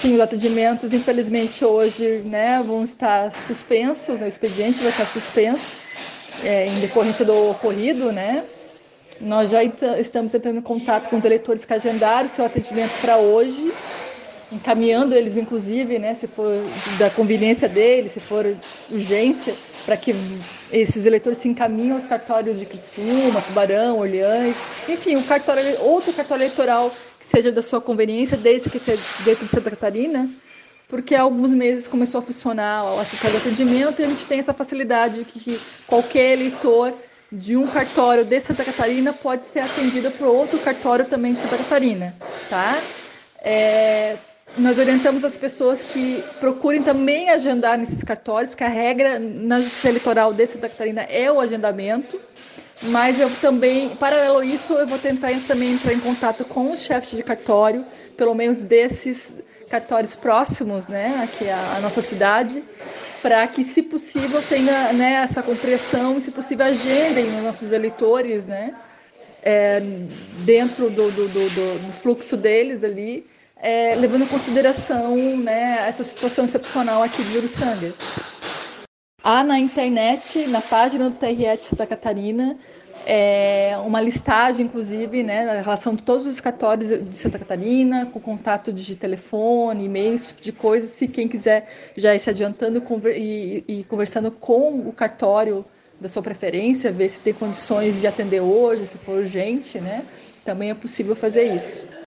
Sim, os atendimentos, infelizmente, hoje, né, vão estar suspensos, o expediente vai estar suspenso, em decorrência do ocorrido, né? Nós já estamos entrando em contato com os eleitores que agendaram o seu atendimento para hoje, encaminhando eles, inclusive, né, se for da conveniência deles, se for urgência, para que esses eleitores se encaminhem aos cartórios de Criciúma, Tubarão, Orleans, enfim, outro cartório eleitoral que seja da sua conveniência, desde que seja dentro de Santa Catarina, porque há alguns meses começou a funcionar a central de atendimento e a gente tem essa facilidade que qualquer eleitor de um cartório de Santa Catarina pode ser atendido por outro cartório também de Santa Catarina, tá? Nós orientamos as pessoas que procurem também agendar nesses cartórios, porque a regra na Justiça Eleitoral de Santa Catarina é o agendamento, mas eu também, paralelo a isso, eu vou tentar também entrar em contato com os chefes de cartório, pelo menos desses cartórios próximos, né, aqui à nossa cidade, para que, se possível, tenha, né, essa compreensão e, se possível, agendem os nossos eleitores, né, dentro do fluxo deles ali, levando em consideração, né, essa situação excepcional aqui de Uruçanga. Há na internet, na página do TRE de Santa Catarina, uma listagem, inclusive, né, na relação de todos os cartórios de Santa Catarina, com contato de telefone, e-mail, esse tipo de coisa, se quem quiser já ir se adiantando e conversando com o cartório da sua preferência, ver se tem condições de atender hoje, se for urgente, né, também é possível fazer isso.